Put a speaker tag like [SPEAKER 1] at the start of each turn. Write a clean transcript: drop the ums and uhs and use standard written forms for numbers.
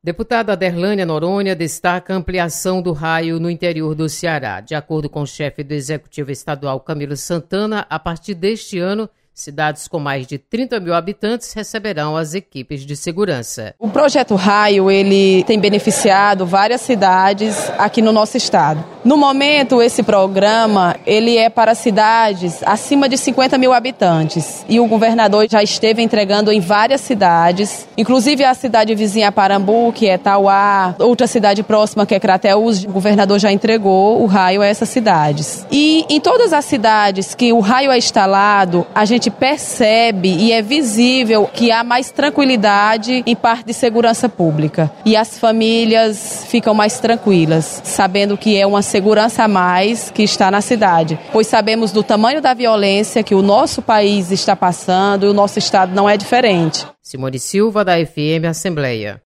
[SPEAKER 1] Deputada Aderlânia Noronha destaca a ampliação do raio no interior do Ceará. De acordo com o chefe do Executivo Estadual, Camilo Santana, a partir deste ano, cidades com mais de 30 mil habitantes receberão as equipes de segurança.
[SPEAKER 2] O projeto Raio, ele tem beneficiado várias cidades aqui no nosso estado. No momento, esse programa, ele é para cidades acima de 50 mil habitantes. E o governador já esteve entregando em várias cidades, inclusive a cidade vizinha Parambu, que é Tauá, outra cidade próxima que é Crateús, o governador já entregou o Raio a essas cidades. E em todas as cidades que o Raio é instalado, a gente percebe e é visível que há mais tranquilidade em parte de segurança pública. E as famílias ficam mais tranquilas, sabendo que é uma segurança a mais que está na cidade. Pois sabemos do tamanho da violência que o nosso país está passando e o nosso estado não é diferente.
[SPEAKER 1] Simone Silva, da FM Assembleia.